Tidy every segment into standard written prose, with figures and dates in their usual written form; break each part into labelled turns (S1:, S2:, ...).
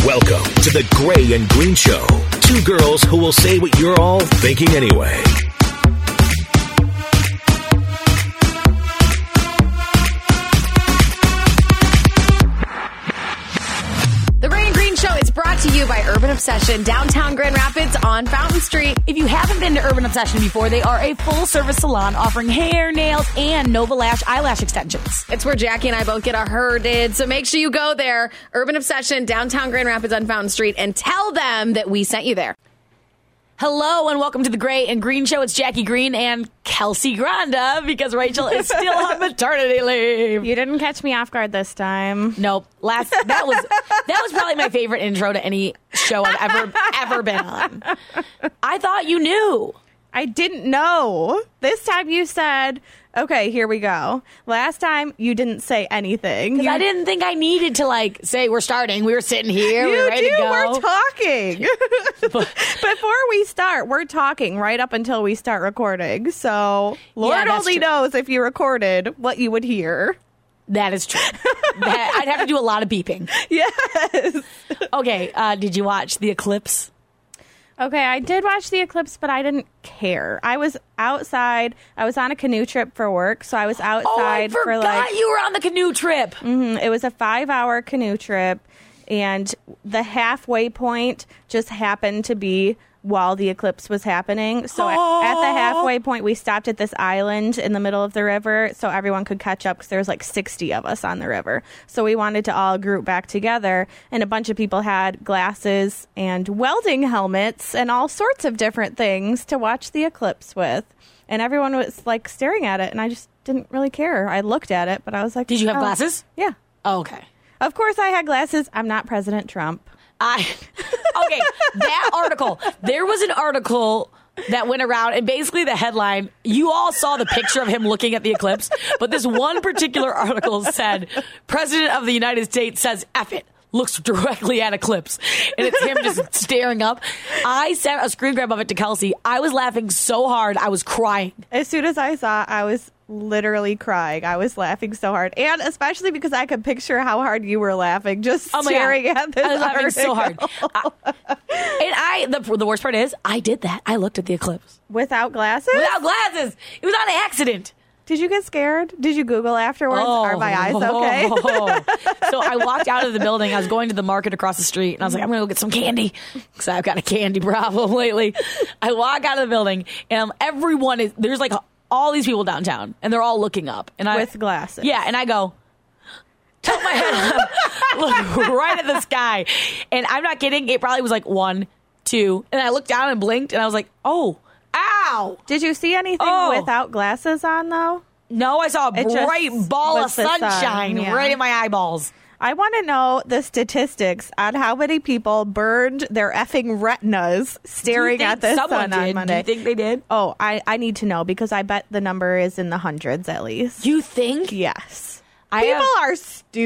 S1: Welcome to the Gray and Green Show. Two girls who will say what you're all thinking anyway.
S2: The Gray and Green Show is brought to you by Urban Obsession, downtown Grand Rapids on Fountain Street.
S3: If you haven't been to Urban Obsession before, they are a full-service salon offering hair, nails, and Nova Lash eyelash extensions.
S2: It's where Jackie and I both get our hair did, so make sure you go there. Urban Obsession, downtown Grand Rapids on Fountain Street, and tell them that we sent you there.
S3: Hello and welcome to the Gray and Green Show. It's Jackie Green and Kelsey Granda because Rachel is still on maternity leave.
S4: You didn't catch me off guard this time.
S3: Nope. That was probably my favorite intro to any show I've ever been on. I thought you knew.
S4: I didn't know. This time you said, okay, here we go. Last time you didn't say anything.
S3: Because I didn't think I needed to say we're starting. We were sitting here. We were ready to go.
S4: We're talking. Before we start, we're talking right up until we start recording. So Lord only knows if you recorded what you would hear.
S3: That is true. I'd have to do a lot of beeping.
S4: Yes.
S3: Okay. Did you watch The Eclipse?
S4: Okay, I did watch The Eclipse, but I didn't care. I was outside. I was on a canoe trip for work, so I was outside
S3: for you were on the canoe trip.
S4: It was a 5-hour canoe trip, and the halfway point just happened to be while the eclipse was happening. So at the halfway point, we stopped at this island in the middle of the river so everyone could catch up because there was 60 of us on the river. So we wanted to all group back together, and a bunch of people had glasses and welding helmets and all sorts of different things to watch the eclipse with. And everyone was staring at it, and I just didn't really care. I looked at it, but I was like,
S3: did you have glasses?
S4: Yeah.
S3: Oh, okay.
S4: Of course I had glasses. I'm not President Trump.
S3: Okay, that article. There was an article that went around, and basically the headline, you all saw the picture of him looking at the eclipse, but this one particular article said, President of the United States says, F it, looks directly at eclipse. And it's him just staring up. I sent a screen grab of it to Kelsey. I was laughing so hard, I was crying.
S4: As soon as I saw it, I was literally crying. I was laughing so hard, and especially because I could picture how hard you were laughing just staring at this.
S3: I was laughing so hard.
S4: And
S3: the worst part is, I did that. I looked at the eclipse
S4: without glasses.
S3: Without glasses, it was on an accident.
S4: Did you get scared? Did you Google afterwards? Are my eyes okay?
S3: So I walked out of the building. I was going to the market across the street, and I was like, I'm going to go get some candy because I've got a candy problem lately. I walk out of the building, and there's all these people downtown, and they're all looking up. And
S4: with glasses.
S3: Yeah, and I go, tilt my head up, look right at the sky. And I'm not kidding. It probably was 1, 2. And I looked down and blinked, and I was like, oh, ow.
S4: Did you see anything without glasses on, though?
S3: No, I saw a bright ball of sunshine right in my eyeballs.
S4: I want to know the statistics on how many people burned their effing retinas staring at the sun on Monday.
S3: Do you think they did?
S4: Oh, I need to know because I bet the number is in the hundreds at least.
S3: You think?
S4: Yes. People are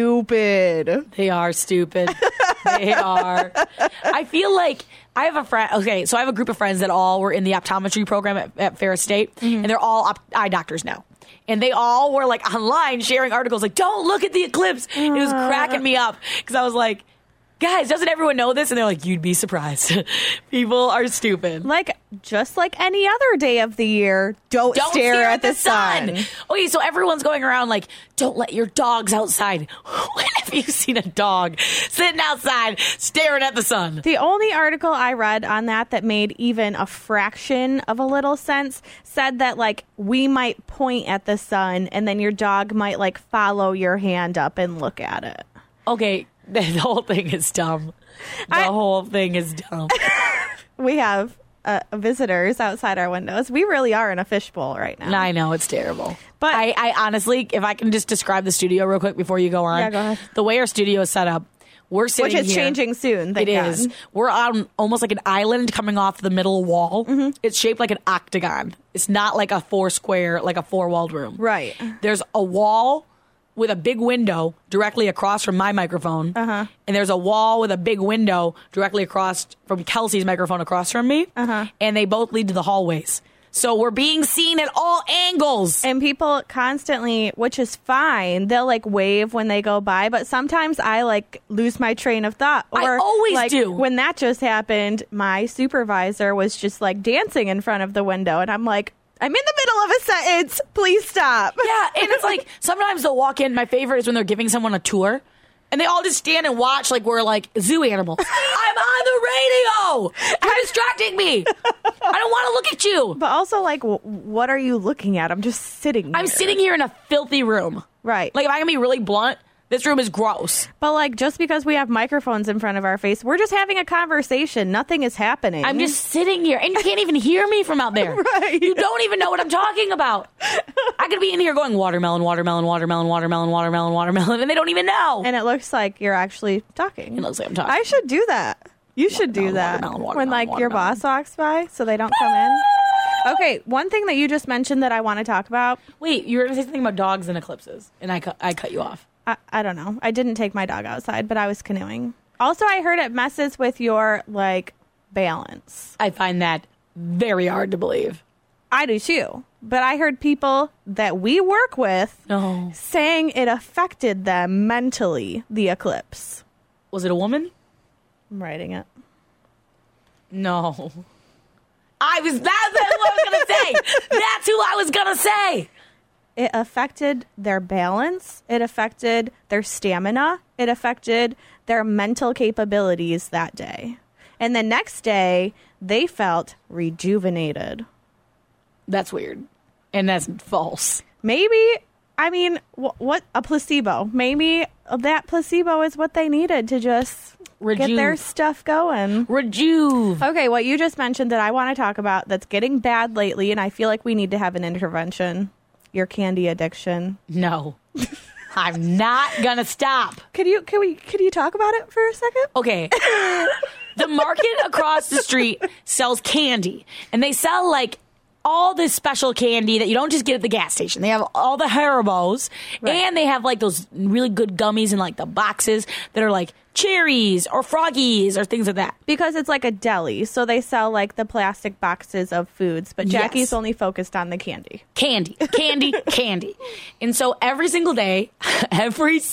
S4: stupid.
S3: They are stupid. They are. I feel like I have a friend. Okay, so I have a group of friends that all were in the optometry program at Ferris State, and they're all eye doctors now. And they all were online sharing articles don't look at the eclipse. It was cracking me up because I was like, guys, doesn't everyone know this? And they're like, you'd be surprised. People are stupid.
S4: Just like any other day of the year, don't stare at the sun.
S3: Okay, so everyone's going around don't let your dogs outside. When have you seen a dog sitting outside staring at the sun?
S4: The only article I read on that made even a fraction of a little sense said that we might point at the sun and then your dog might follow your hand up and look at it.
S3: Okay. The whole thing is dumb. The whole thing is dumb.
S4: We have visitors outside our windows. We really are in a fishbowl right now.
S3: I know, it's terrible. But I honestly, if I can just describe the studio real quick before you go on.
S4: Yeah, go ahead.
S3: The way our studio is set up, we're sitting here.
S4: Which is changing soon, thank God.
S3: It is. We're on almost like an island coming off the middle wall. Mm-hmm. It's shaped like an octagon. It's not like a 4-square, like a 4-walled room.
S4: Right.
S3: There's a wall with a big window directly across from my microphone. Uh-huh. And there's a wall with a big window directly across from Kelsey's microphone across from me. Uh-huh. And they both lead to the hallways. So we're being seen at all angles.
S4: And people constantly, which is fine, they'll like wave when they go by, but sometimes I like lose my train of thought. Or
S3: I always
S4: like,
S3: do.
S4: When that just happened, my supervisor was just like dancing in front of the window, and I'm like, I'm in the middle of a sentence. Please stop.
S3: Yeah, and it's like sometimes they'll walk in. My favorite is when they're giving someone a tour. And they all just stand and watch like we're like zoo animals. I'm on the radio. You're distracting me. I don't want to look at you.
S4: But also, like, what are you looking at? I'm just sitting here.
S3: I'm sitting here in a filthy room.
S4: Right.
S3: Like, if I can be really blunt, this room is gross.
S4: But, like, just because we have microphones in front of our face, we're just having a conversation. Nothing is happening.
S3: I'm just sitting here, and you can't even hear me from out there.
S4: Right.
S3: You don't even know what I'm talking about. I could be in here going watermelon, watermelon, watermelon, watermelon, watermelon, watermelon, and they don't even know.
S4: And it looks like you're actually talking.
S3: It looks like I'm talking.
S4: I should do that. You should do that
S3: watermelon,
S4: when, like, your
S3: watermelon.
S4: boss walks by so they don't come in. Okay, one thing that you just mentioned that I want to talk about.
S3: Wait, you were going to say something about dogs and eclipses, and I cut you off.
S4: I don't know. I didn't take my dog outside, but I was canoeing. Also, I heard it messes with your, like, balance.
S3: I find that very hard to believe.
S4: I do too. But I heard people that we work with
S3: No.
S4: saying it affected them mentally, the eclipse.
S3: Was it a woman?
S4: I'm writing it.
S3: No. That's who I was going to say. That's who I was going to say.
S4: It affected their balance. It affected their stamina. It affected their mental capabilities that day. And the next day, they felt rejuvenated.
S3: That's weird. And that's false.
S4: Maybe, I mean, what a placebo. Maybe that placebo is what they needed to just get their stuff going.
S3: Rejuve.
S4: Okay, what you just mentioned that I want to talk about that's getting bad lately, and I feel like we need to have an intervention. Your candy addiction.
S3: No. I'm not going to stop.
S4: Could you talk about it for a second?
S3: Okay. The market across the street sells candy, and they sell like all this special candy that you don't just get at the gas station. They have all the Haribos,
S4: Right.
S3: and they have like those really good gummies in like the boxes that are like cherries or froggies or things like that.
S4: Because it's like a deli, so they sell like the plastic boxes of foods, but Jackie's
S3: Yes.
S4: only focused on the candy.
S3: Candy. And so every single day, I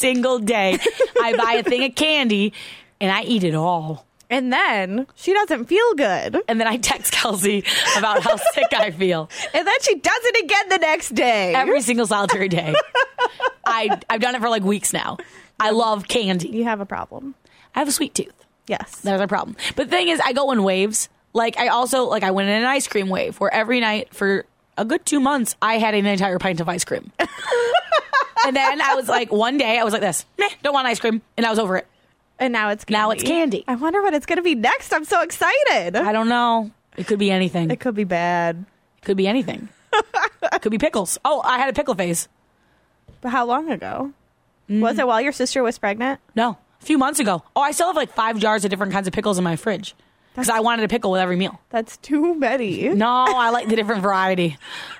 S3: buy a thing of candy and I eat it all.
S4: And then she doesn't feel good.
S3: And then I text Kelsey about how sick I feel.
S4: And then she does it again the next day.
S3: Every single solitary day. I've done it for like weeks now. I love candy.
S4: You have a problem.
S3: I have a sweet tooth.
S4: Yes.
S3: That's a problem. But the thing is, I go in waves. Like, I went in an ice cream wave where every night for a good 2 months, I had an entire pint of ice cream. And then I was like, one day, I was like this, meh, don't want ice cream. And I was over it.
S4: And now it's candy.
S3: Now it's candy.
S4: I wonder what it's going to be next. I'm so excited.
S3: I don't know. It could be anything.
S4: It could be bad.
S3: It could be anything. It could be pickles. Oh, I had a pickle phase.
S4: But how long ago? Was it while your sister was pregnant?
S3: No, a few months ago. Oh, I still have like 5 jars of different kinds of pickles in my fridge. Because I wanted a pickle with every meal.
S4: That's too many.
S3: No, I like the different variety.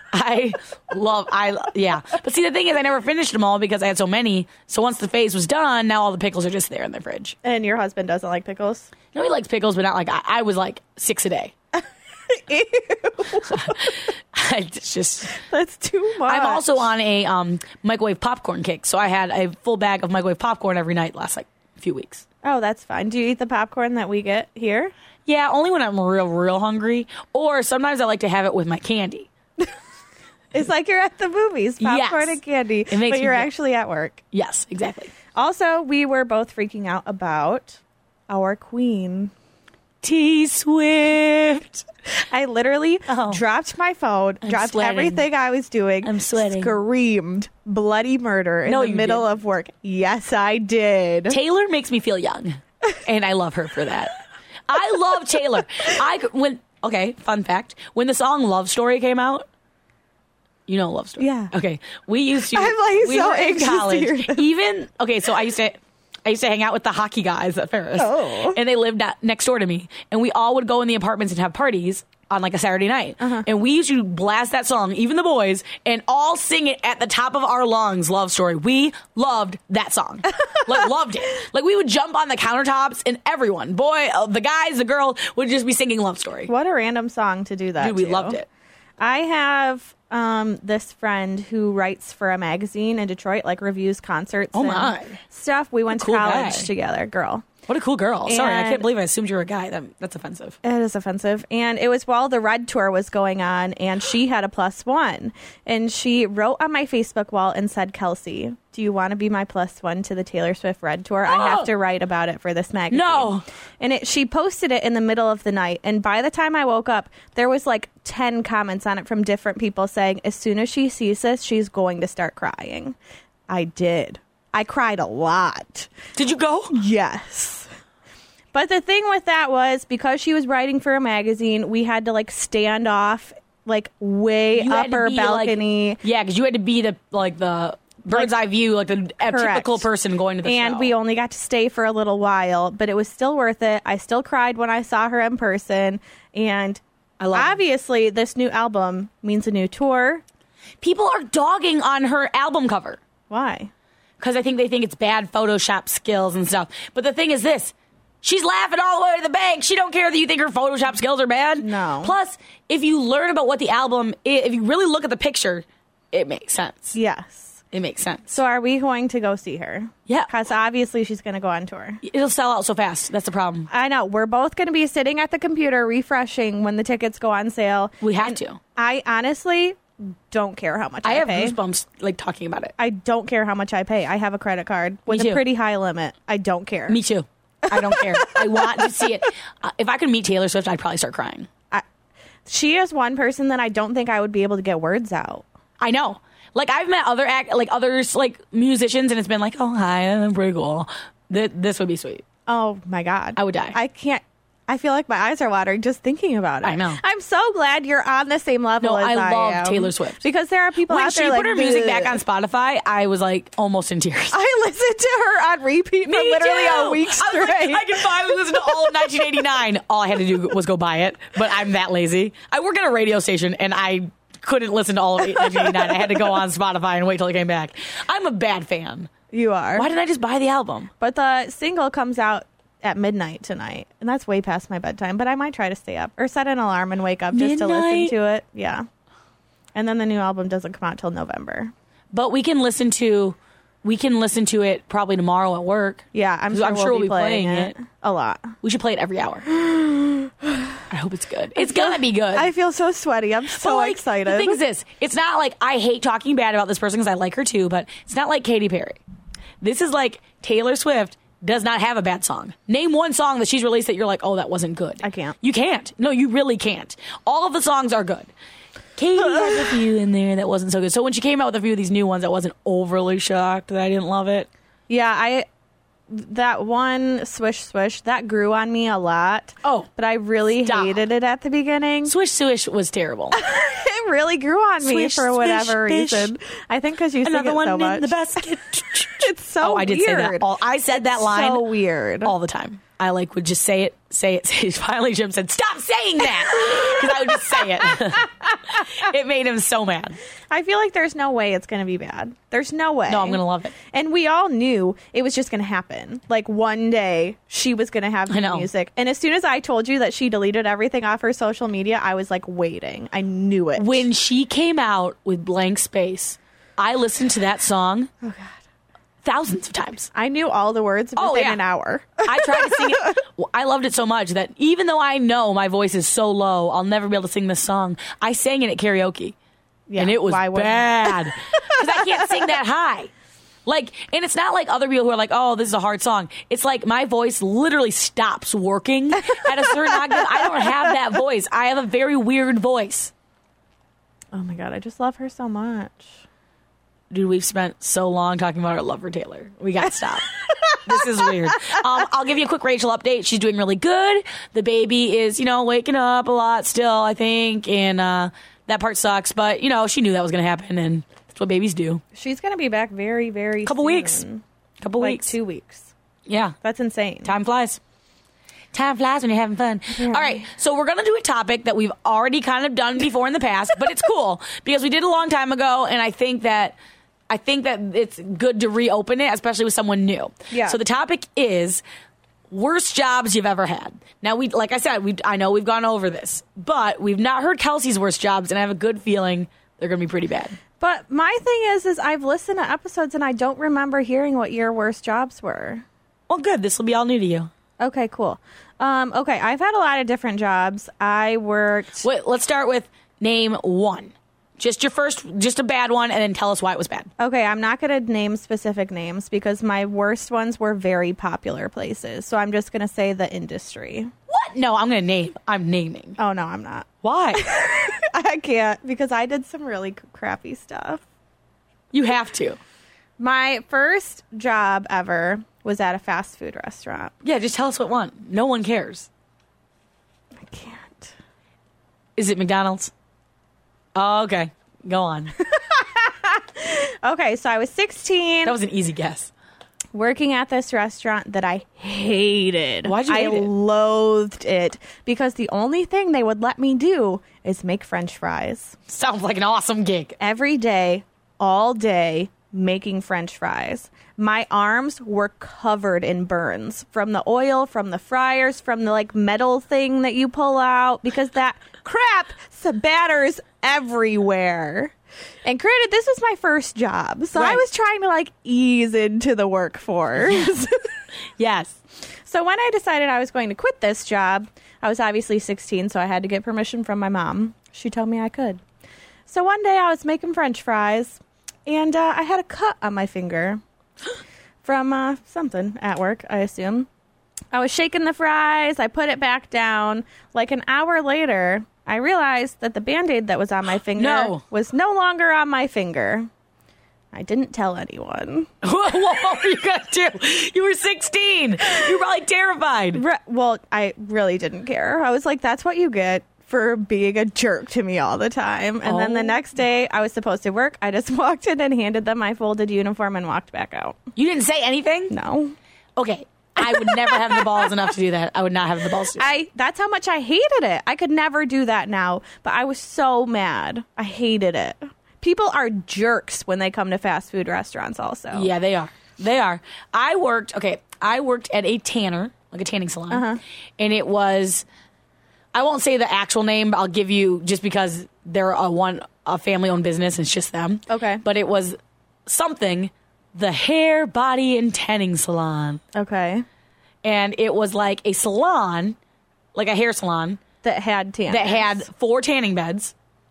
S3: Yeah. But see, the thing is, I never finished them all because I had so many. So once the phase was done, now all the pickles are just there in the fridge.
S4: And your husband doesn't like pickles?
S3: No, he likes pickles, but not like I was like 6 a day.
S4: Ew.
S3: It's just.
S4: That's too much.
S3: I'm also on a microwave popcorn kick. So I had a full bag of microwave popcorn every night last like few weeks.
S4: Oh, that's fine. Do you eat the popcorn that we get here?
S3: Yeah, only when I'm real hungry. Or sometimes I like to have it with my candy.
S4: It's like you're at the movies, popcorn
S3: Yes.
S4: and candy,
S3: It makes
S4: but
S3: me
S4: you're
S3: feel-
S4: actually at work.
S3: Yes, exactly.
S4: Also, we were both freaking out about our queen.
S3: T Swift.
S4: I literally
S3: Oh.
S4: dropped my phone, dropped
S3: sweating.
S4: everything I was doing.
S3: I'm sweating.
S4: Screamed bloody murder in
S3: No,
S4: the
S3: you
S4: middle
S3: didn't.
S4: of work. Yes, I did.
S3: Taylor makes me feel young, and I love her for that. I love Taylor. Okay, fun fact. When the song Love Story came out, you know Love Story.
S4: Yeah.
S3: Okay. We used to.
S4: I'm, like,
S3: we
S4: so
S3: were in
S4: anxious to
S3: college.
S4: hear this.
S3: Even okay. So I used to hang out with the hockey guys at Ferris.
S4: Oh.
S3: And they lived next door to me, and we all would go in the apartments and have parties on like a Saturday night. And we used to blast that song, even the boys, and all sing it at the top of our lungs. Love Story. We loved that song. Like loved it. Like we would jump on the countertops, and everyone, the guys, the girl, would just be singing Love Story.
S4: What a random song to do that
S3: Dude, we
S4: to.
S3: loved it.
S4: I have this friend who writes for a magazine in Detroit, like reviews concerts and stuff. We went to
S3: cool
S4: college
S3: guy.
S4: together, girl.
S3: What a cool girl. Sorry, I
S4: And-
S3: can't believe I assumed you were a guy. That's offensive.
S4: It is offensive. And it was while the Red Tour was going on, and she had a +1. And she wrote on my Facebook wall and said, Kelsey, do you want to be my +1 to the Taylor Swift Red Tour? I have to write about it for this magazine.
S3: No.
S4: And she posted it in the middle of the night. And by the time I woke up, there was like 10 comments on it from different people saying, as soon as she sees this, she's going to start crying. I did. I cried a lot.
S3: Did you go?
S4: Yes. But the thing with that was, because she was writing for a magazine, we had to like stand off like way
S3: You had to
S4: upper
S3: be,
S4: balcony.
S3: Like, yeah, because you had to be the bird's eye view, like the typical person going to the show.
S4: And we only got to stay for a little while, but it was still worth it. I still cried when I saw her in person. And
S3: I love
S4: obviously this new album means a new tour.
S3: People are dogging on her album cover
S4: Why?
S3: because they think it's bad Photoshop skills and stuff. But the thing is this. She's laughing all the way to the bank. She don't care that you think her Photoshop skills are bad.
S4: No.
S3: Plus, if you learn about what the album is, if you really look at the picture, it makes sense.
S4: Yes.
S3: It makes sense.
S4: So are we going to go see her?
S3: Yeah.
S4: Because obviously she's going to go on tour.
S3: It'll sell out so fast. That's the problem.
S4: I know. We're both going to be sitting at the computer refreshing when the tickets go on sale.
S3: We have
S4: And
S3: to.
S4: I honestly don't care how much
S3: I have
S4: pay.
S3: goosebumps like talking about it.
S4: I don't care how much I pay. I have a credit card with
S3: too.
S4: a pretty high limit. I don't care.
S3: Me too. I don't care. I want to see it. If I could meet Taylor Swift, I'd probably start crying.
S4: She is one person that I don't think I would be able to get words out.
S3: I know. Like I've met others musicians, and it's been like, oh hi, I'm pretty cool. This would be sweet.
S4: Oh my God.
S3: I would die.
S4: I can't. I feel like my eyes are watering just thinking about it.
S3: I know.
S4: I'm so glad you're on the same level
S3: No,
S4: as
S3: I love
S4: am.
S3: Taylor Swift.
S4: Because there are people
S3: When
S4: out
S3: she
S4: there
S3: put
S4: like,
S3: her music back
S4: "Bleh."
S3: on Spotify, I was like almost in tears.
S4: I listened to her on repeat for
S3: Me
S4: literally
S3: too.
S4: a week
S3: I
S4: straight.
S3: was like, I can finally listen to all of 1989. All I had to do was go buy it, but I'm that lazy. I work at a radio station, and I couldn't listen to all of 1989. I had to go on Spotify and wait till it came back. I'm a bad fan.
S4: You are.
S3: Why didn't I just buy the album?
S4: But the single comes out at midnight tonight, and that's way past my bedtime. But I might try to stay up or set an alarm and wake up just to
S3: Midnight?
S4: listen to it. Yeah. And then the new album doesn't come out till November.
S3: But we can listen to it probably tomorrow at work.
S4: Yeah, I'm
S3: 'Cause
S4: sure,
S3: I'm
S4: we'll
S3: sure
S4: be
S3: we'll be
S4: playing
S3: playing
S4: it a lot.
S3: We should play it every hour. I hope it's good. It's gonna be good.
S4: I feel so sweaty. I'm so
S3: But, like,
S4: excited.
S3: The thing is this. It's not like I hate talking bad about this person because I like her too, but it's not like Katy Perry. This is like Taylor Swift does not have a bad song. Name one song that she's released that you're like, oh, that wasn't good.
S4: I can't.
S3: You can't. No, you really can't. All of the songs are good. Katy has a few in there that wasn't so good. So when she came out with a few of these new ones, I wasn't overly shocked that I didn't love it.
S4: Yeah, that one Swish Swish, that grew on me a lot.
S3: Oh,
S4: but I really
S3: stop.
S4: hated it at the beginning.
S3: Swish Swish was terrible.
S4: It really grew on me
S3: Swish,
S4: for whatever
S3: swish, bish.
S4: reason. I think because you sing
S3: Another
S4: it
S3: one
S4: so
S3: in
S4: much.
S3: the basket.
S4: It's so
S3: Oh, I did
S4: weird.
S3: say that. I said that line
S4: So weird.
S3: all the time. I would just say it. Finally, Jim said, "Stop saying that," because I would just say it. It made him so mad.
S4: I feel like there's no way it's going to be bad. There's no way.
S3: No, I'm going to love it.
S4: And we all knew it was just going to happen. Like one day she was going to have
S3: I
S4: new
S3: know.
S4: music. And as soon as I told you that she deleted everything off her social media, I was like waiting. I knew it.
S3: When she came out with Blank Space, I listened to that song thousands of times.
S4: I knew all the words within an hour.
S3: I tried to sing it. I loved it so much that even though I know my voice is so low, I'll never be able to sing this song. I sang it at karaoke.
S4: Yeah,
S3: And it was
S4: why wouldn't
S3: bad. Because I can't sing that high. Like, and it's not like other people who are like, oh, this is a hard song. It's like my voice literally stops working at a certain octave. I don't have that voice. I have a very weird voice.
S4: Oh my God, I just love her so much.
S3: Dude, we've spent so long talking about our love for Taylor. We got to stop. This is weird. I'll give you a quick Rachel update. She's doing really good. The baby is, waking up a lot still, I think. And that part sucks. But, she knew that was going to happen. And that's what babies do.
S4: She's going to be back very, very
S3: Couple
S4: soon.
S3: weeks. Couple
S4: like
S3: weeks.
S4: 2 weeks.
S3: Yeah.
S4: That's insane.
S3: Time flies. Time flies when you're having fun. All right, so we're going to do a topic that we've already kind of done before in the past, but it's cool because we did it a long time ago, and I think that it's good to reopen it, especially with someone new.
S4: Yeah.
S3: So the topic is worst jobs you've ever had. Now, like I said, I know we've gone over this, but we've not heard Kelsey's worst jobs, and I have a good feeling they're going to be pretty bad.
S4: But my thing is I've listened to episodes and I don't remember hearing what your worst jobs were.
S3: Well, good. This will be all new to you.
S4: Okay, cool. Okay, I've had a lot of different jobs. I worked...
S3: Wait, let's start with name one. Just your first, just a bad one, and then tell us why it was bad.
S4: Okay, I'm not going to name specific names because my worst ones were very popular places. So I'm just going to say the industry.
S3: What? No, I'm going to name. I'm naming.
S4: Oh, no, I'm not.
S3: Why?
S4: I can't because I did some really crappy stuff.
S3: You have to.
S4: My first job ever was at a fast food restaurant.
S3: Yeah, just tell us what one. No one cares.
S4: I can't.
S3: Is it McDonald's? Oh, okay. Go on.
S4: Okay, so I was 16.
S3: That was an easy guess.
S4: Working at this restaurant that I hated.
S3: Why'd you hate it?
S4: I loathed it because the only thing they would let me do is make French fries.
S3: Sounds like an awesome gig.
S4: Every day, all day, making French fries. My arms were covered in burns from the oil, from the fryers, from the like metal thing that you pull out because that crap spatters everywhere. And granted, this was my first job, so
S3: Right.
S4: I was trying to like ease into the workforce.
S3: Yes.
S4: So when I decided I was going to quit this job, I was obviously 16, so I had to get permission from my mom. She told me I could. So one day I was making French fries, and I had a cut on my finger from something at work, I assume. I was shaking the fries. I put it back down. Like an hour later, I realized that the Band-Aid that was on my finger was no longer on my finger. I didn't tell anyone.
S3: What were you going to do? You were 16. You were probably terrified.
S4: Well, I really didn't care. I was like, that's what you get for being a jerk to me all the time. And then the next day I was supposed to work. I just walked in and handed them my folded uniform and walked back out.
S3: You didn't say anything?
S4: No.
S3: Okay. I would never have the balls enough to do that. I would not have the balls to do that.
S4: That's how much I hated it. I could never do that now, but I was so mad. I hated it. People are jerks when they come to fast food restaurants also.
S3: Yeah, they are. They are. I worked at a tanner, like a tanning salon, and it was, I won't say the actual name, but I'll give you, just because they're a family-owned business, and it's just them.
S4: Okay.
S3: But it was something, the Hair, Body, and Tanning Salon.
S4: Okay.
S3: And it was like a salon, like a hair salon,
S4: That had tanners.
S3: that had 4 tanning beds,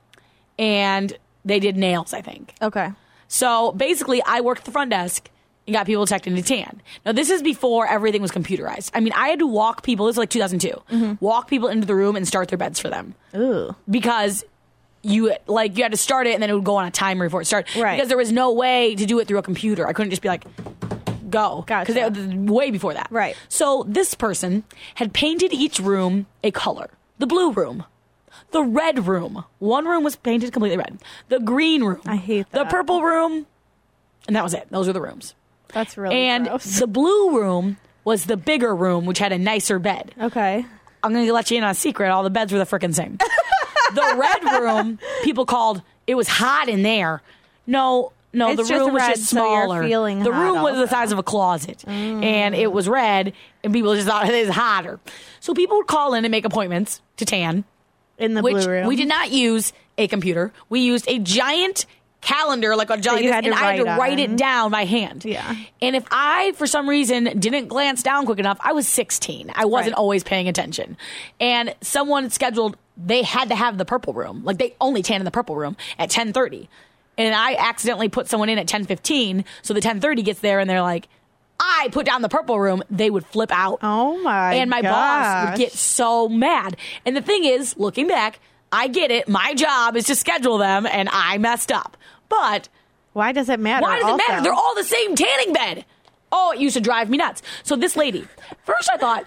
S3: and they did nails, I think.
S4: Okay.
S3: So basically, I worked at the front desk and got people checked into tan. Now, this is before everything was computerized. I mean, I had to walk people, this was like 2002, walk people into the room and start their beds for them.
S4: Ooh.
S3: Because you had to start it and then it would go on a timer before it started.
S4: Right.
S3: Because there was no way to do it through a computer. I couldn't just be like, go.
S4: Gotcha.
S3: Because it was way before that.
S4: Right.
S3: So this person had painted each room a color. The blue room. The red room. One room was painted completely red. The green room.
S4: I hate
S3: The
S4: that.
S3: purple room. And that was it. Those were the rooms.
S4: That's really
S3: And
S4: gross.
S3: the blue room was the bigger room, which had a nicer bed.
S4: Okay.
S3: I'm going to let you in on a secret. All the beds were the frickin' same. The red room, people called, it was hot in there. No,
S4: It's
S3: the
S4: just
S3: room was
S4: red,
S3: just
S4: so you're
S3: smaller.
S4: feeling
S3: The
S4: hot
S3: room was the
S4: also.
S3: size of a closet. And it was red, and people just thought it was hotter. So people would call in and make appointments to tan.
S4: In the
S3: Which
S4: blue room.
S3: we did not use a computer. We used a giant calendar, like a giant,
S4: you had to
S3: and I had to
S4: write
S3: write
S4: on.
S3: it down by hand.
S4: Yeah.
S3: And if I, for some reason, didn't glance down quick enough, I was 16. I wasn't
S4: Right.
S3: always paying attention. And someone scheduled, they had to have the purple room. Like, they only tan in the purple room at 10:30. And I accidentally put someone in at 10:15, so the 10:30 gets there, and they're like, I put down the purple room. They would flip out.
S4: Oh my
S3: And my boss would
S4: gosh.
S3: get so mad. And the thing is, looking back, I get it. My job is to schedule them, and I messed up. But
S4: Why does it matter?
S3: why does it
S4: also?
S3: matter? They're all the same tanning bed. Oh, it used to drive me nuts. So this lady, first I thought,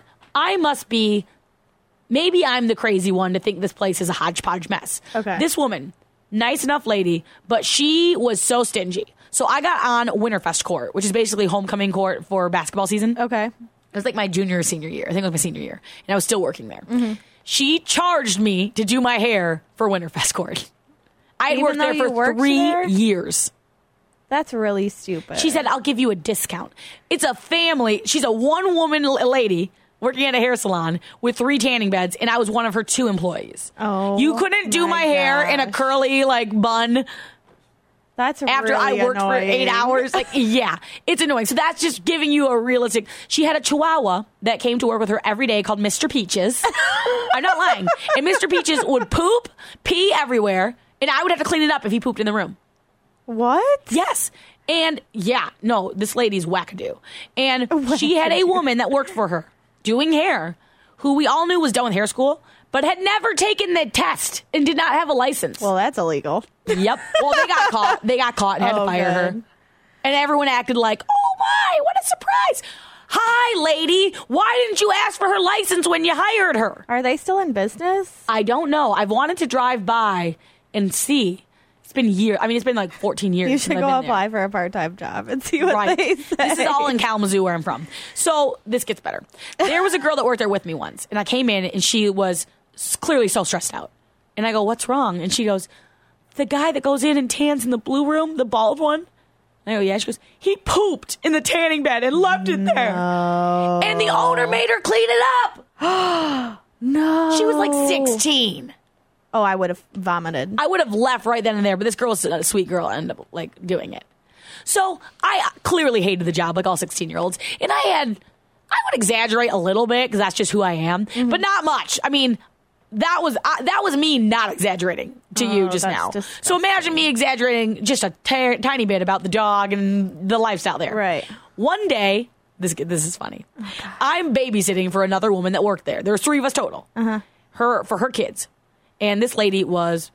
S3: maybe I'm the crazy one to think this place is a hodgepodge mess.
S4: Okay.
S3: This woman, nice enough lady, but she was so stingy. So I got on Winterfest court, which is basically homecoming court for basketball season.
S4: Okay.
S3: It was like my junior or senior year. I think it was my senior year. And I was still working there. She charged me to do my hair for Winterfest court. I had
S4: Even
S3: worked
S4: though
S3: there
S4: you
S3: for
S4: worked
S3: 3
S4: there?
S3: years.
S4: That's really stupid.
S3: She said, I'll give you a discount. It's a family. She's a one-woman lady working at a hair salon with 3 tanning beds, and I was one of her 2 employees.
S4: Oh,
S3: you couldn't do my hair in a curly, bun.
S4: That's
S3: after
S4: really
S3: I worked
S4: annoying.
S3: for 8 hours. Yeah, it's annoying. So that's just giving you a realistic. She had a Chihuahua that came to work with her every day called Mr. Peaches. I'm not lying. And Mr. Peaches would poop, pee everywhere, and I would have to clean it up if he pooped in the room.
S4: What?
S3: Yes. And this lady's wackadoo. And she had a woman that worked for her doing hair who we all knew was done with hair school, but had never taken the test and did not have a license.
S4: Well, that's illegal.
S3: Yep. Well, they got caught. They got caught and had to fire her. And everyone acted like, oh my, what a surprise. Hi, lady. Why didn't you ask for her license when you hired her?
S4: Are they still in business?
S3: I don't know. I've wanted to drive by and see. It's been years. I mean, it's been 14 years.
S4: You should go apply for a part-time job and see what they say.
S3: This is all in Kalamazoo where I'm from. So this gets better. There was a girl that worked there with me once, and I came in, and she was clearly so stressed out. And I go, what's wrong? And she goes, the guy that goes in and tans in the blue room, the bald one. And I go, yeah. She goes, he pooped in the tanning bed and left it there. And the owner made her clean it up.
S4: No.
S3: She was 16.
S4: Oh, I would have vomited.
S3: I would have left right then and there, but this girl's a sweet girl and ended up doing it. So I clearly hated the job like all 16-year-olds. And I would exaggerate a little bit because that's just who I am, but not much. I mean, that was me not exaggerating to you just now.
S4: Disgusting.
S3: So imagine me exaggerating just a tiny bit about the dog and the lifestyle there.
S4: Right.
S3: One day, this is funny. I'm babysitting for another woman that worked there. There was 3 of us total. For her kids. And this lady was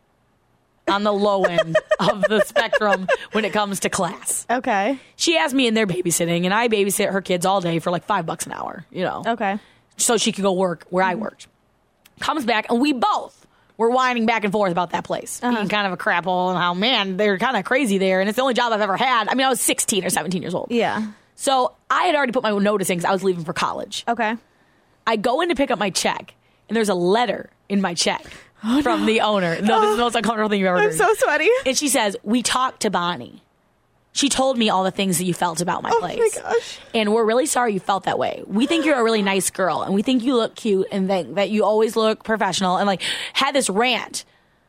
S3: on the low end of the spectrum when it comes to class.
S4: Okay.
S3: She asked me in there babysitting, and I babysit her kids all day for $5 an hour,
S4: Okay.
S3: so she could go work where I worked. Comes back, and we both were whining back and forth about that place, being kind of a crap hole, and how, man, they're kind of crazy there, and it's the only job I've ever had. I mean, I was 16 or 17 years old.
S4: Yeah.
S3: So I had already put my notice in because I was leaving for college.
S4: Okay.
S3: I go in to pick up my check, and there's a letter in my check from the owner. No, this is the most uncomfortable thing you've ever heard.
S4: I'm so sweaty.
S3: And she says, we talked to Bonnie. She told me all the things that you felt about my place.
S4: Oh, my gosh.
S3: And we're really sorry you felt that way. We think you're a really nice girl, and we think you look cute, and think that you always look professional, and had this rant.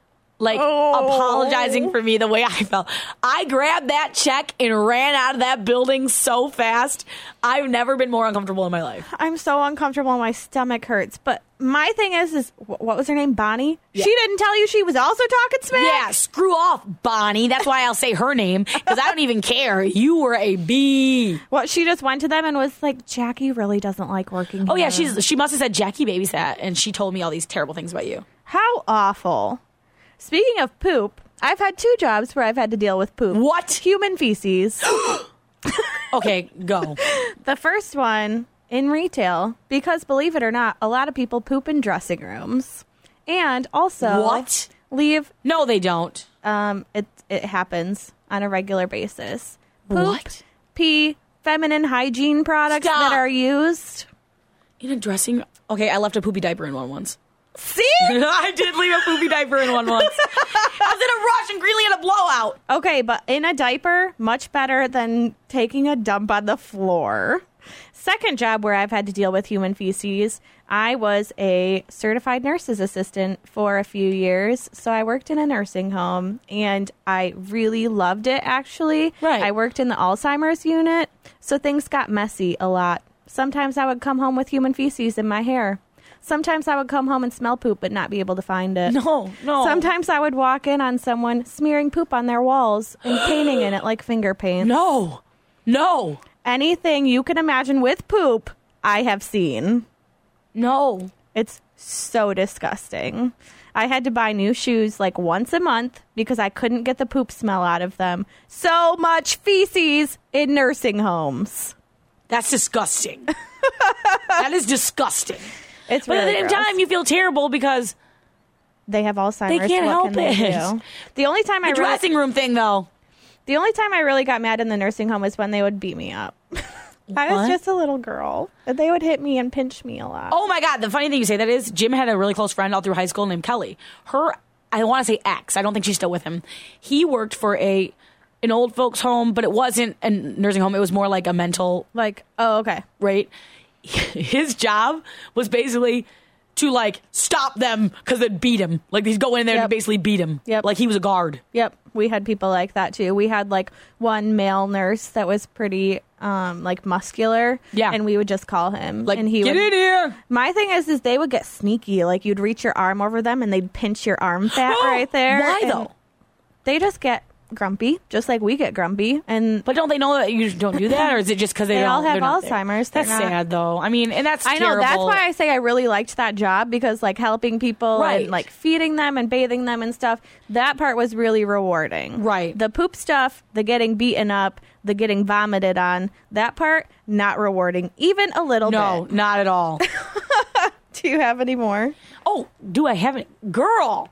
S3: Apologizing for me the way I felt. I grabbed that check and ran out of that building so fast. I've never been more uncomfortable in my life.
S4: I'm so uncomfortable. My stomach hurts. But my thing is what was her name? Bonnie?
S3: Yeah.
S4: She didn't tell you she was also talking smack?
S3: Yeah, screw off, Bonnie. That's why I'll say her name, because I don't even care. You were a bee.
S4: What, she just went to them and was like, Jackie really doesn't like working
S3: Oh,
S4: here.
S3: yeah, she must have said Jackie babysat, and she told me all these terrible things about you.
S4: How awful. Speaking of poop, I've had 2 jobs where I've had to deal with poop.
S3: What?
S4: Human feces.
S3: Okay, go.
S4: The first one in retail, because believe it or not, a lot of people poop in dressing rooms. And also
S3: What?
S4: leave
S3: No, they don't.
S4: it happens on a regular basis. Poop,
S3: What?
S4: pee, feminine hygiene products
S3: Stop.
S4: that are used.
S3: In a dressing... Okay, I left a poopy diaper in one once.
S4: See?
S3: I did leave a poopy diaper in one once. I was in a rush and Greeley had a blowout.
S4: Okay, but in a diaper, much better than taking a dump on the floor. Second job where I've had to deal with human feces, I was a certified nurse's assistant for a few years. So I worked in a nursing home, and I really loved it, actually.
S3: Right.
S4: I worked in the Alzheimer's unit, so things got messy a lot. Sometimes I would come home with human feces in my hair. Sometimes I would come home and smell poop but not be able to find it.
S3: No.
S4: Sometimes I would walk in on someone smearing poop on their walls and painting in it like finger paint.
S3: No.
S4: Anything you can imagine with poop, I have seen.
S3: No.
S4: It's so disgusting. I had to buy new shoes once a month because I couldn't get the poop smell out of them. So much feces in nursing homes.
S3: That's disgusting. That is disgusting.
S4: It's
S3: But
S4: really
S3: at the same
S4: gross.
S3: time, you feel terrible because
S4: They have Alzheimer's.
S3: they can't
S4: what
S3: help
S4: can they
S3: it.
S4: do? The only time
S3: The dressing room thing, though.
S4: The only time I really got mad in the nursing home was when they would beat me up. I was
S3: What?
S4: just a little girl. They would hit me and pinch me a lot.
S3: Oh my God. The funny thing you say that is Jim had a really close friend all through high school named Kelly. Her, I want to say ex. I don't think she's still with him. He worked for a an old folks home, but it wasn't a nursing home. It was more like a mental,
S4: Like, oh, okay.
S3: right? His job was basically to like stop them because they'd beat him. Like he's going in there to
S4: Yep.
S3: basically beat him.
S4: Yep.
S3: Like he was a guard.
S4: Yep. We had people like that too. We had like one male nurse that was pretty like muscular.
S3: Yeah.
S4: And we would just call him.
S3: Like,
S4: and he
S3: get
S4: would,
S3: in here.
S4: My thing is they would get sneaky. Like you'd reach your arm over them and they'd pinch your arm fat right there.
S3: Why
S4: and
S3: though?
S4: They just get grumpy, just like we get grumpy. And
S3: But don't they know that you don't do that, or is it just because
S4: they all have
S3: they're not there?
S4: Alzheimer's. They're
S3: That's
S4: not-
S3: sad, though. I mean, and that's
S4: I know.
S3: terrible.
S4: That's why I say I really liked that job, because like helping people
S3: Right.
S4: and like feeding them and bathing them and stuff, that part was really rewarding.
S3: Right.
S4: The poop stuff, the getting beaten up, the getting vomited on, that part, not rewarding, even a little
S3: No,
S4: bit.
S3: not at all.
S4: Do you have any more?
S3: Oh, do I have it? Girl,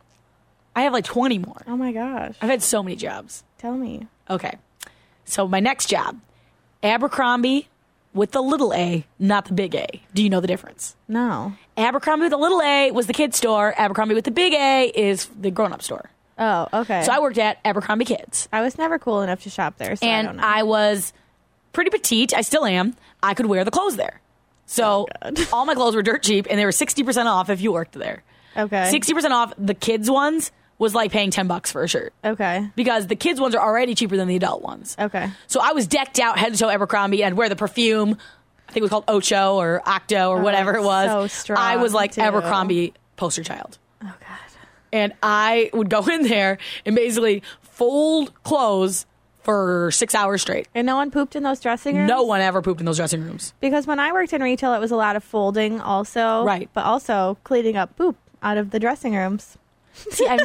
S3: I have like 20 more.
S4: Oh my gosh.
S3: I've had so many jobs.
S4: Tell me.
S3: Okay. So my next job, Abercrombie with the little A, not the big A. Do you know the difference?
S4: No.
S3: Abercrombie with the little A was the kids store. Abercrombie with the big A is the grown-up store.
S4: Oh, okay.
S3: So I worked at Abercrombie Kids.
S4: I was never cool enough to shop there, so I don't
S3: And
S4: know.
S3: I was pretty petite. I still am. I could wear the clothes there. So all my clothes were dirt cheap, and they were 60% off if you worked there.
S4: Okay.
S3: 60% off. The kids ones was like paying $10 for a shirt.
S4: Okay.
S3: Because the kids ones are already cheaper than the adult ones.
S4: Okay.
S3: So I was decked out head to toe Abercrombie. I'd wear the perfume. I think it was called Ocho or Octo or whatever it was.
S4: so strong,
S3: I was like
S4: too.
S3: Abercrombie poster child.
S4: Oh God.
S3: And I would go in there and basically fold clothes for 6 hours straight.
S4: And no one pooped in those dressing rooms?
S3: No one ever pooped in those dressing rooms.
S4: Because when I worked in retail, it was a lot of folding also.
S3: Right.
S4: But also cleaning up poop out of the dressing rooms.
S3: See, I've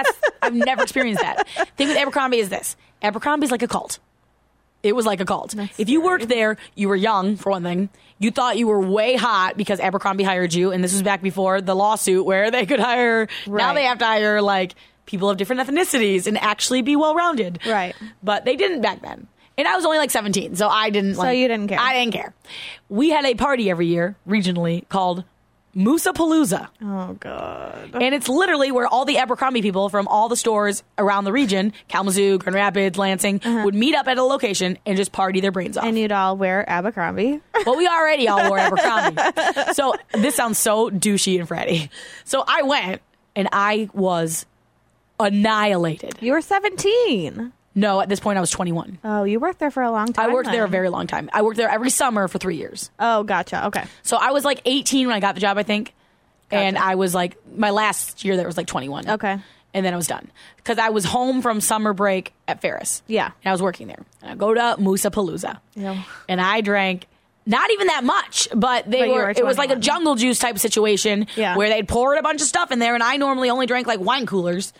S3: never experienced that. Thing with Abercrombie is this. Abercrombie's like a cult. It was like a cult.
S4: That's
S3: if you
S4: scary.
S3: worked there, you were young, for one thing. You thought you were way hot because Abercrombie hired you, and this was back before the lawsuit where they could hire. Now
S4: Right.
S3: they have to hire like people of different ethnicities and actually be well-rounded.
S4: Right.
S3: But they didn't back then. And I was only like 17, so I didn't
S4: So you didn't care.
S3: I didn't care. We had a party every year, regionally, called Moosapalooza.
S4: Oh, God.
S3: And it's literally where all the Abercrombie people from all the stores around the region, Kalamazoo, Grand Rapids, Lansing, would meet up at a location and just party their brains off.
S4: And you'd all wear Abercrombie.
S3: Well, we already all wore Abercrombie. So this sounds so douchey and fratty. So I went and I was annihilated.
S4: You were 17.
S3: No, at this point I was 21.
S4: Oh, you worked there for a long time.
S3: I worked there a
S4: then.
S3: very long time. I worked there every summer for 3 years.
S4: Oh, gotcha. Okay.
S3: So I was like 18 when I got the job, I think. And I was like, my last year there was like 21.
S4: Okay.
S3: And then I was done. Because I was home from summer break at Ferris.
S4: Yeah.
S3: And I was working there. And I go to Moosapalooza.
S4: Yeah.
S3: And I drank not even that much, but
S4: But you were
S3: it was like a
S4: 21.
S3: jungle juice type of situation
S4: Yeah.
S3: where they'd poured a bunch of stuff in there, and I normally only drank like wine coolers.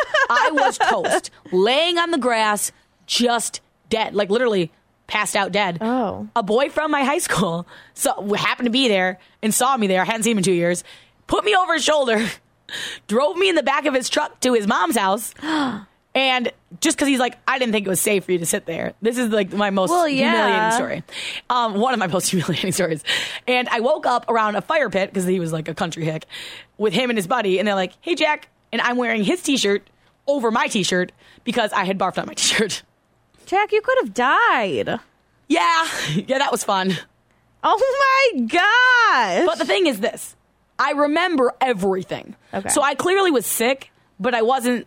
S3: I was toast, laying on the grass, just dead, like literally passed out dead.
S4: Oh.
S3: A boy from my high school happened to be there and saw me there. I hadn't seen him in 2 years. Put me over his shoulder, drove me in the back of his truck to his mom's house. And just because he's like, I didn't think it was safe for you to sit there. This is like my most humiliating story. One of my most humiliating stories. And I woke up around a fire pit because he was like a country hick with him and his buddy. And they're like, hey, Jack. And I'm wearing his T-shirt over my T-shirt because I had barfed on my T-shirt.
S4: Jack, you could have died.
S3: Yeah, that was fun.
S4: Oh, my gosh.
S3: But the thing is this. I remember everything.
S4: Okay.
S3: So I clearly was sick, but I wasn't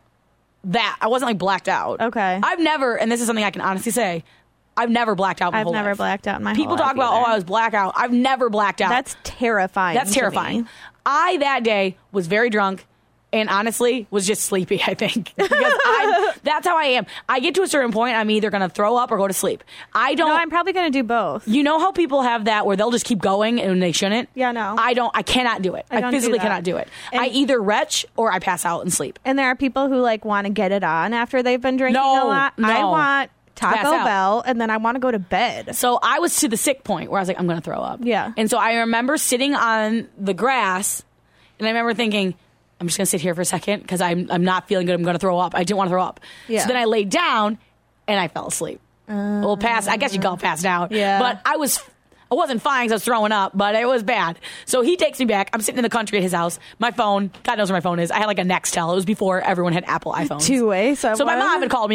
S3: like blacked out.
S4: Okay.
S3: I've never, and this is something I can honestly say, I've never blacked out my
S4: I've
S3: whole
S4: never
S3: life.
S4: blacked out in my
S3: People
S4: whole
S3: talk
S4: life
S3: about,
S4: either.
S3: I was blackout. I've never blacked out.
S4: That's terrifying.
S3: That's
S4: to
S3: terrifying.
S4: me.
S3: I, that day, was very drunk and honestly was just sleepy, I think. Because that's how I am. I get to a certain point, I'm either going to throw up or go to sleep. I don't.
S4: No, I'm probably going to do both.
S3: You know how people have that where they'll just keep going and they shouldn't?
S4: Yeah, no.
S3: I cannot do it.
S4: I
S3: I
S4: don't do
S3: physically
S4: that.
S3: cannot do it.
S4: And-
S3: I either retch or I pass out and sleep.
S4: And there are people who like want to get it on after they've been drinking
S3: No,
S4: a lot.
S3: no.
S4: I want
S3: Pass
S4: Taco
S3: out.
S4: Bell, and then I want to go to bed.
S3: So I was to the sick point where I was like, I'm going to throw up.
S4: Yeah.
S3: And so I remember sitting on the grass and I remember thinking, I'm just going to sit here for a second because I'm not feeling good. I'm going to throw up. I didn't want to throw up.
S4: Yeah.
S3: So then I laid down and I fell asleep. Well, I guess you call it passed out.
S4: Yeah.
S3: But I wasn't fine because I was throwing up, but it was bad. So he takes me back. I'm sitting in the country at his house. My phone, God knows where my phone is. I had like a Nextel. It was before everyone had Apple iPhones.
S4: Two-way,
S3: So my mom had called me like,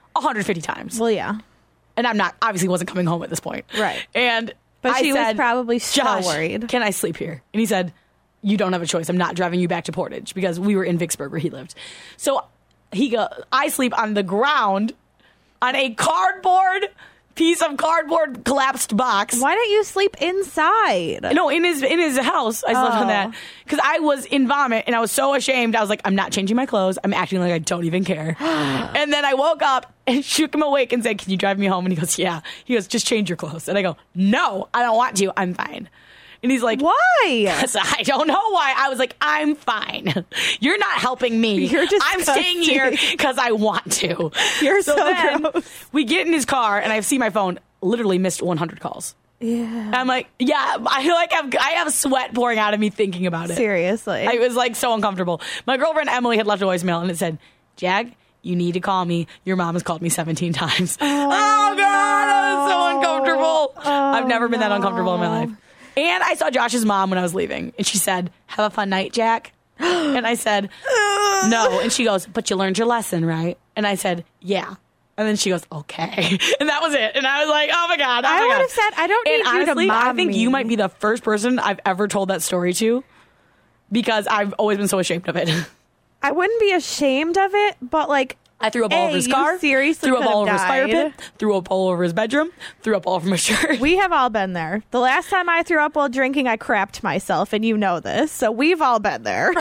S3: 150 times.
S4: Well, yeah.
S3: And I'm not, obviously wasn't coming home at this point.
S4: Right.
S3: And
S4: But
S3: I
S4: she
S3: said,
S4: was probably so
S3: Josh,
S4: worried.
S3: can I sleep here? And he said, you don't have a choice. I'm not driving you back to Portage, because we were in Vicksburg where he lived. So I sleep on the ground on a piece of cardboard collapsed box.
S4: Why don't you sleep inside?
S3: No, in his house. I slept on
S4: Oh.
S3: that because I was in vomit and I was so ashamed. I was like, I'm not changing my clothes. I'm acting like I don't even care. And then I woke up and shook him awake and said, can you drive me home? And he goes, yeah. He goes, just change your clothes. And I go, no, I don't want to. I'm fine. And he's like,
S4: Why?
S3: 'Cause I don't know why. I was like, I'm fine. You're not helping me.
S4: You're
S3: I'm staying here
S4: disgusting.
S3: because I want to.
S4: You're so
S3: then
S4: gross.
S3: we get in his car and I see my phone literally missed 100 calls.
S4: Yeah.
S3: I'm like, yeah, I have sweat pouring out of me thinking about it.
S4: Seriously.
S3: I was like so uncomfortable. My girlfriend Emily had left a voicemail and it said, Jag, you need to call me. Your mom has called me 17 times. Oh God, I was so uncomfortable. I've never been that uncomfortable in my life. And I saw Josh's mom when I was leaving and she said, have a fun night, Jack. And I said, no. And she goes, but you learned your lesson, right? And I said, yeah. And then she goes, okay. And that was it. And I was like, oh my God.
S4: I would have said, I don't need
S3: And
S4: you
S3: honestly,
S4: to mom
S3: I think
S4: me.
S3: you might be the first person I've ever told that story to, because I've always been so ashamed of it.
S4: I wouldn't be ashamed of it, but like,
S3: I threw up all over his
S4: you
S3: car,
S4: seriously
S3: threw up
S4: could
S3: all
S4: have
S3: over his fire
S4: died.
S3: pit, threw up all over his bedroom, threw up all over my shirt.
S4: We have all been there. The last time I threw up while drinking, I crapped myself, and you know this. So we've all been there.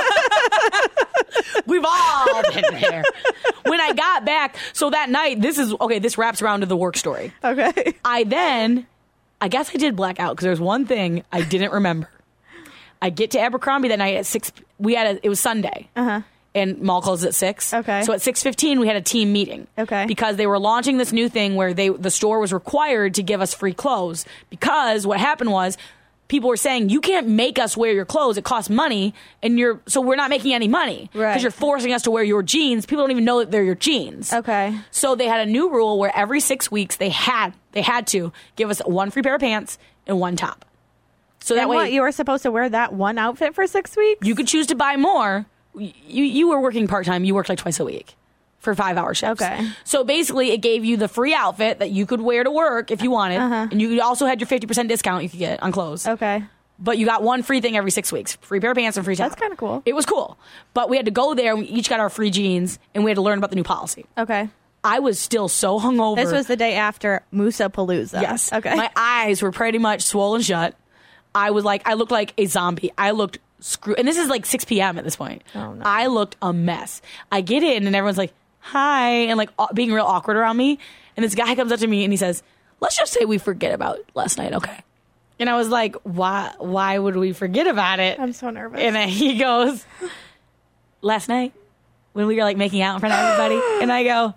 S3: We've all been there. When I got back, so that night, this wraps around to the work story.
S4: Okay.
S3: I guess I did black out because there's one thing I didn't remember. I get to Abercrombie that night at 6. It was Sunday.
S4: Uh-huh.
S3: And mall closes at 6.
S4: Okay.
S3: So at 6:15 we had a team meeting.
S4: Okay.
S3: Because they were launching this new thing where the store was required to give us free clothes, because what happened was people were saying, you can't make us wear your clothes. It costs money, and so we're not making any money because
S4: Right.
S3: you're forcing us to wear your jeans. People don't even know that they're your jeans.
S4: Okay.
S3: So they had a new rule where every 6 weeks they had to give us one free pair of pants and one top. So that
S4: And
S3: way
S4: what, you were supposed to wear that one outfit for 6 weeks?
S3: you could choose to buy more. You were working part-time. You worked like twice a week for 5-hour shifts.
S4: Okay.
S3: So basically it gave you the free outfit that you could wear to work if you wanted. And you also had your 50% discount you could get on clothes.
S4: Okay.
S3: But you got one free thing every 6 weeks. Free pair of pants and free top.
S4: That's kinda cool.
S3: It was cool. But we had to go there and we each got our free jeans and we had to learn about the new policy.
S4: Okay.
S3: I was still so hungover.
S4: This was the day after Musa Palooza.
S3: Yes.
S4: Okay.
S3: My eyes were pretty much swollen shut. I looked like a zombie. I looked screwed. And this is like 6 p.m. at this point.
S4: Oh, no.
S3: I looked a mess. I get in and everyone's like, hi, and like being real awkward around me. And this guy comes up to me and he says, let's just say we forget about last night, okay? And I was like, why would we forget about it?
S4: I'm so nervous.
S3: And then he goes, last night when we were like making out in front of everybody. And I go,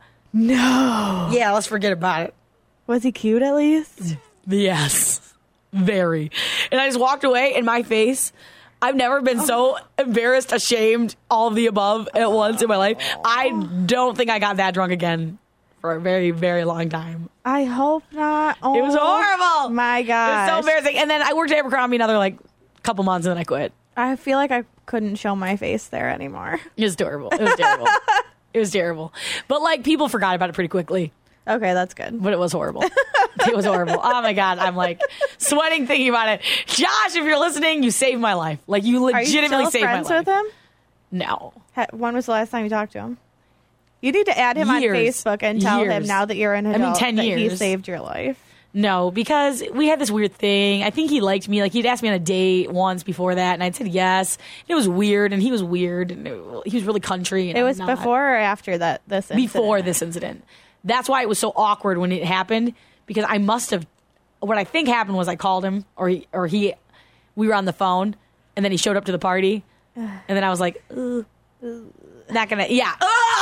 S4: no.
S3: yeah, let's forget about it.
S4: Was he cute at least?
S3: Yes. Very. And I just walked away, and my face, I've never been so embarrassed, ashamed, all of the above at once in my life. I don't think I got that drunk again for a very, very long time.
S4: I hope not. Oh,
S3: It was horrible.
S4: My
S3: It
S4: God.
S3: was so embarrassing. And then I worked at Abercrombie another like couple months, and then I quit.
S4: I feel like I couldn't show my face there anymore.
S3: It was terrible. It was terrible. It was terrible. But like people forgot about it pretty quickly.
S4: Okay, that's good.
S3: But it was horrible. It was horrible. Oh my God. I'm like sweating thinking about it. Josh, if you're listening, you saved my life. Like you
S4: Are you
S3: legitimately
S4: still
S3: saved my
S4: friends
S3: life.
S4: with him?
S3: No.
S4: When was the last time you talked to him? You need to add him on
S3: Years.
S4: Facebook and tell him
S3: Years.
S4: now that you're an
S3: I mean,
S4: adult
S3: 10
S4: that he
S3: years.
S4: saved your life.
S3: No, because we had this weird thing. I think he liked me. Like he'd asked me on a date once before that, and I'd said yes. It was weird, and he was weird, and he was really country. And
S4: It
S3: I'm
S4: was
S3: not.
S4: before or after this incident?
S3: Before this incident. That's why it was so awkward when it happened, because I must have. What I think happened was I called him, we were on the phone, and then he showed up to the party, and then I was like, ugh. Not gonna, yeah.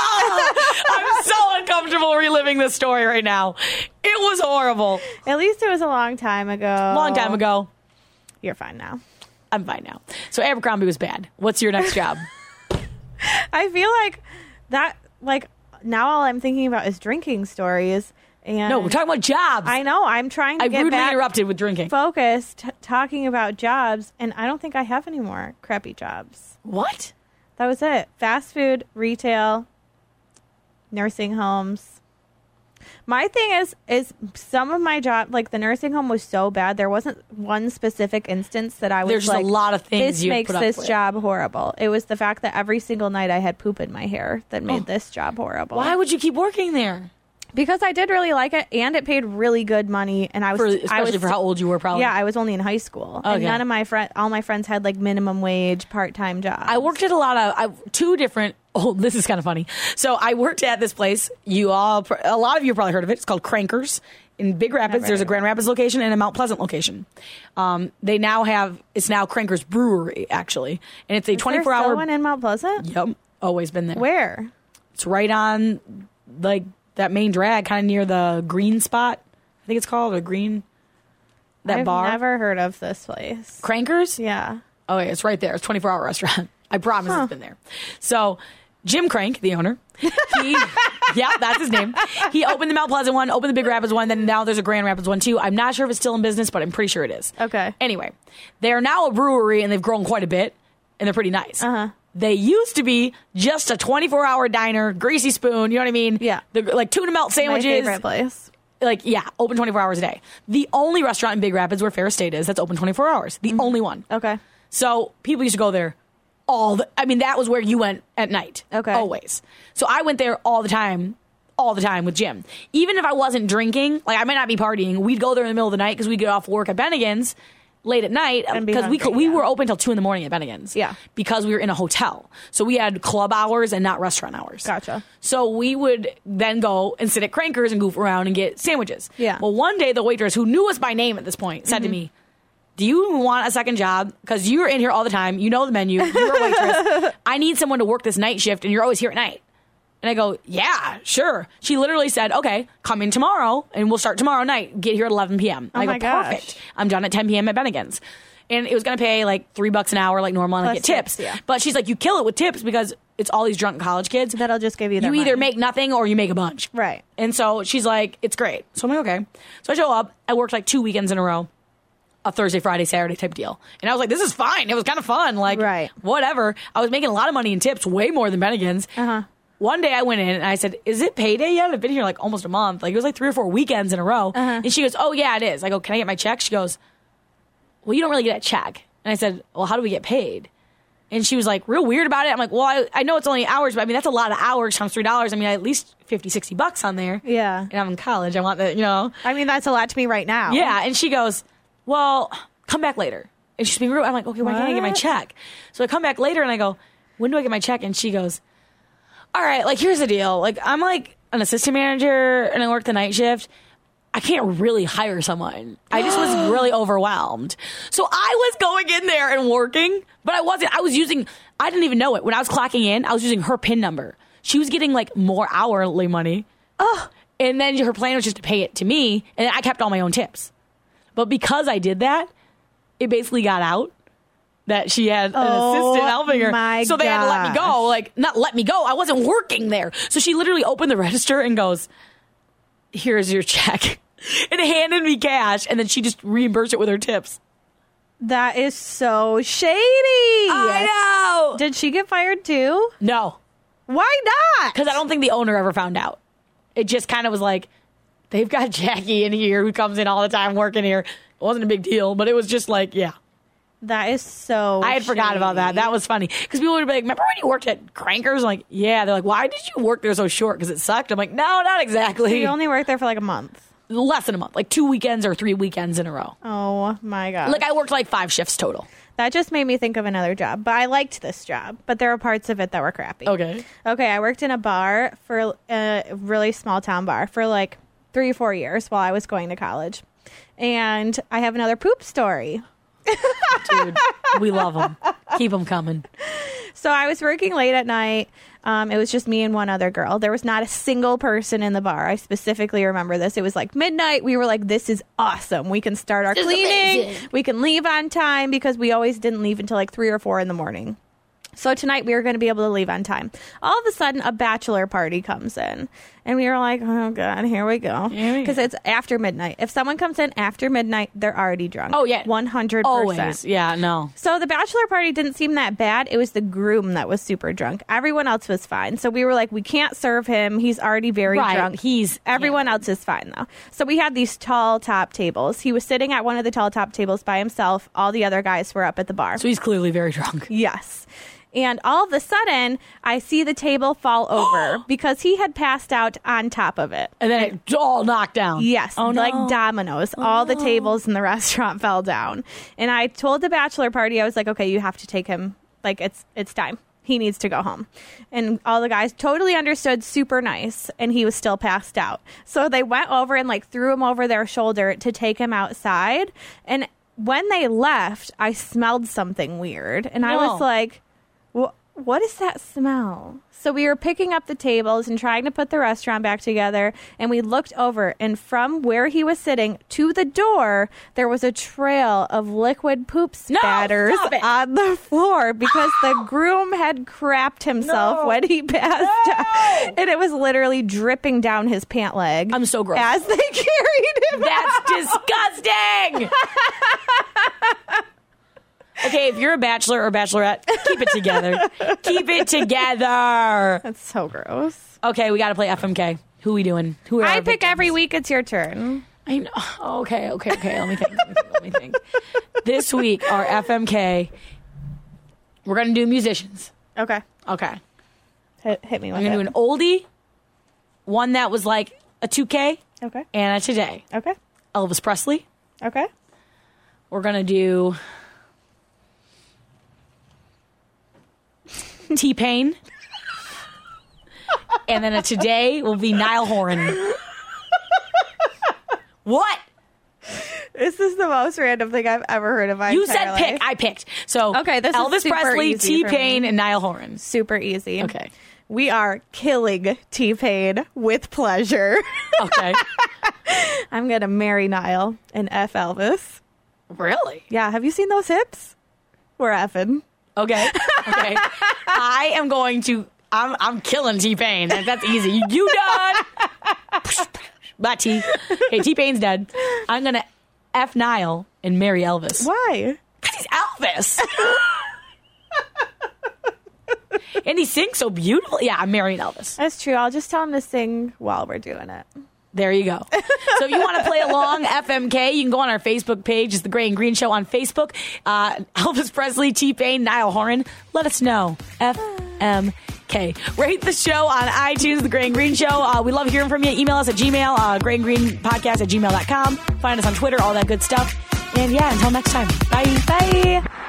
S3: I'm so uncomfortable reliving this story right now. It was horrible.
S4: At least it was a long time ago.
S3: Long time ago.
S4: You're fine now.
S3: I'm fine now. So Abercrombie was bad. What's your next job?
S4: I feel like that, like, now all I'm thinking about is drinking stories. And
S3: No, we're talking about jobs.
S4: I know. I'm trying to
S3: I
S4: get
S3: rudely
S4: back
S3: interrupted with drinking.
S4: focused, talking about jobs, and I don't think I have any more crappy jobs.
S3: What?
S4: That was it. Fast food, retail, nursing homes. My thing is some of my job, like the nursing home was so bad. There wasn't one specific instance that I was
S3: There's
S4: like,
S3: a lot of things
S4: this
S3: you
S4: makes
S3: put up
S4: this
S3: with.
S4: job horrible. It was the fact that every single night I had poop in my hair that made this job horrible.
S3: Why would you keep working there?
S4: Because I did really like it, and it paid really good money, and
S3: Especially for how old you were, probably.
S4: Yeah, I was only in high school, and
S3: Okay.
S4: none of my all my friends had like minimum wage part-time jobs.
S3: I worked at a lot of two different. Oh, this is kind of funny. So I worked at this place. A lot of you have probably heard of it. It's called Crankers in Big Rapids.
S4: Never
S3: There's a
S4: heard.
S3: Grand Rapids location and a Mount Pleasant location. They now have it's now Crankers Brewery actually, and it's a
S4: Is there
S3: 24-hour.
S4: still one in Mount Pleasant?
S3: Yep, always been there.
S4: Where?
S3: It's right on like that main drag, kind of near the green spot. I think it's called a green. That
S4: I've
S3: bar.
S4: never heard of this place.
S3: Crankers.
S4: Yeah.
S3: Oh, yeah, it's right there. It's a 24-hour restaurant. I promise it's been there. So, Jim Crank, the owner, that's his name. He opened the Mount Pleasant one, opened the Big Rapids one, then now there's a Grand Rapids one too. I'm not sure if it's still in business, but I'm pretty sure it is.
S4: Okay.
S3: Anyway, they're now a brewery and they've grown quite a bit, and they're pretty nice.
S4: Uh-huh.
S3: They used to be just a 24-hour diner, greasy spoon, you know what I mean?
S4: Yeah.
S3: Like tuna melt
S4: My
S3: sandwiches.
S4: favorite place.
S3: Like, yeah, open 24 hours a day. The only restaurant in Big Rapids where Ferris State is that's open 24 hours. The only one.
S4: Okay.
S3: So people used to go there that was where you went at night.
S4: Okay.
S3: Always. So I went there all the time with Jim. Even if I wasn't drinking, like I might not be partying, we'd go there in the middle of the night because we'd get off work at Bennigan's late at night
S4: And be
S3: because
S4: hungry,
S3: we
S4: yeah.
S3: were open till 2 a.m. at Bennigan's.
S4: Yeah.
S3: Because we were in a hotel. So we had club hours and not restaurant hours.
S4: Gotcha.
S3: So we would then go and sit at Crankers and goof around and get sandwiches.
S4: Yeah.
S3: Well, one day the waitress, who knew us by name at this point, said to me, do you want a second job? Because you're in here all the time. You know the menu. You're a waitress. I need someone to work this night shift, and you're always here at night. And I go, yeah, sure. She literally said, okay, come in tomorrow, and we'll start tomorrow night. Get here at 11 p.m.
S4: Oh
S3: I go,
S4: my gosh.
S3: perfect. I'm done at 10 p.m. at Bennigan's. And it was going to pay like $3 an hour like normal, and I
S4: Plus
S3: get tips.
S4: tips, yeah.
S3: But she's like, you kill it with tips because it's all these drunk college kids.
S4: That'll just give you their
S3: You either
S4: money.
S3: make nothing or you make a bunch.
S4: Right.
S3: And so she's like, it's great. So I'm like, okay. So I show up. I worked like 2 weekends in a row. A Thursday, Friday, Saturday type deal. And I was like, this is fine. It was kind of fun. Like,
S4: Right.
S3: whatever. I was making a lot of money in tips, way more than Bennigan's.
S4: Uh-huh.
S3: One day I went in and I said, is it payday yet? I've been here like almost a month. Like, it was like 3 or 4 weekends in a row.
S4: Uh-huh.
S3: And she goes, oh, yeah, it is. I go, can I get my check? She goes, well, you don't really get a check. And I said, well, how do we get paid? And she was like, real weird about it. I'm like, well, I know it's only hours, but I mean, that's a lot of hours times $3. I mean, at least $50-$60 on there.
S4: Yeah.
S3: And I'm in college. I want that, you know.
S4: I mean, that's a lot to me right now.
S3: Yeah, and she goes, well, come back later. And she's being rude. I'm like, okay, why can't I get my
S4: What?
S3: check? So I come back later and I go, when do I get my check? And she goes, all right, like, here's the deal. Like, I'm like an assistant manager and I work the night shift. I can't really hire someone. I just was really overwhelmed. So I was going in there and working, but I wasn't. I didn't even know it. When I was clocking in, I was using her PIN number. She was getting like more hourly money. Oh. And then her plan was just to pay it to me, and I kept all my own tips. But because I did that, it basically got out that she had an assistant helping her.
S4: my
S3: So they had to let me
S4: gosh.
S3: go. Like, not let me go. I wasn't working there. So she literally opened the register and goes, here's your check. And handed me cash, and then she just reimbursed it with her tips.
S4: That is so shady.
S3: I know.
S4: Did she get fired too?
S3: No,
S4: Why not?
S3: because I don't think the owner ever found out. It just kind of was like, they've got Jackie in here who comes in all the time working here. It wasn't a big deal, but it was just like, yeah.
S4: That is so
S3: I had forgot about that. That was funny. Because people would be like, remember when you worked at Crankers? I'm like, yeah. They're like, why did you work there so short? Because it sucked. I'm like, no, not exactly.
S4: So you only worked there for like a month.
S3: Less than a month. Like 2 weekends or 3 weekends in a row.
S4: Oh my god.
S3: Like I worked like 5 shifts total.
S4: That just made me think of another job. But I liked this job. But there were parts of it that were crappy.
S3: Okay.
S4: Okay, I worked in a bar for a really small town bar for like 3 or 4 years while I was going to college. And I have another poop story.
S3: Dude, we love them. Keep them coming.
S4: So I was working late at night. It was just me and one other girl. There was not a single person in the bar. I specifically remember this. It was like midnight. We were like, this is awesome. We can start our cleaning. We can leave on time because we always didn't leave until like 3 or 4 in the morning. So tonight we were going to be able to leave on time. All of a sudden, a bachelor party comes in. And we were like, oh, God, here we go. Because it's after midnight. If someone comes in after midnight, they're already drunk.
S3: Oh, yeah.
S4: 100%.
S3: Always. Yeah, no.
S4: So the bachelor party didn't seem that bad. It was the groom that was super drunk. Everyone else was fine. So we were like, we can't serve him. He's already very drunk. Everyone else is fine, though. So we had these tall top tables. He was sitting at one of the tall top tables by himself. All the other guys were up at the bar.
S3: So he's clearly very drunk.
S4: Yes. And all of a sudden, I see the table fall over because he had passed out on top of it.
S3: And then it all knocked down.
S4: Yes,
S3: oh, no.
S4: like dominoes. All the tables in the restaurant fell down. And I told the bachelor party, I was like, okay, you have to take him. Like, it's time. He needs to go home. And all the guys totally understood, super nice. And he was still passed out. So they went over and like threw him over their shoulder to take him outside. And when they left, I smelled something weird. And I was like, what is that smell? So we were picking up the tables and trying to put the restaurant back together. And we looked over, and from where he was sitting to the door, there was a trail of liquid poop spatters on the floor because the groom had crapped himself when he passed out. And it was literally dripping down his pant leg.
S3: I'm so gross.
S4: As they carried him
S3: That's
S4: out.
S3: disgusting. Okay, if you're a bachelor or bachelorette, keep it together. Keep it together.
S4: That's so gross.
S3: Okay, we got to play FMK. Who are we doing? Who are
S4: I
S3: our
S4: pick
S3: victims?
S4: every week. It's your turn.
S3: I know. Okay. Let me think. This week, our FMK, we're going to do musicians.
S4: Okay.
S3: Okay.
S4: Hit me with
S3: We're going to do an oldie, one that was like a 2K,
S4: Okay.
S3: and a today.
S4: Okay.
S3: Elvis Presley.
S4: Okay.
S3: We're going to do T-Pain. And then a today will be Niall Horan. What?
S4: This is the most random thing I've ever heard of my
S3: You
S4: entire
S3: said pick.
S4: life.
S3: I picked. So
S4: Okay, this is
S3: Elvis
S4: super
S3: Presley,
S4: easy for
S3: T-Pain,
S4: me.
S3: and Niall Horan.
S4: Super easy.
S3: Okay.
S4: We are killing T-Pain with pleasure.
S3: Okay.
S4: I'm going to marry Niall and F Elvis.
S3: Really?
S4: Yeah. Have you seen those hips? We're effing.
S3: Okay. I am going to. I'm killing T-Pain. That's easy. You done? Bye, T. Okay, T-Pain's dead. I'm gonna F Niall and marry Elvis.
S4: Why?
S3: Because he's Elvis. And he sings so beautifully. Yeah, I'm marrying Elvis.
S4: That's true. I'll just tell him to sing while we're doing it.
S3: There you go. So if you want to play along, FMK, you can go on our Facebook page. It's The Gray and Green Show on Facebook. Elvis Presley, T-Pain, Niall Horan. Let us know. FMK. Rate the show on iTunes, The Gray and Green Show. We love hearing from you. Email us at Gmail, grayandgreenpodcast@gmail.com. Find us on Twitter, all that good stuff. And yeah, until next time. Bye.
S4: Bye.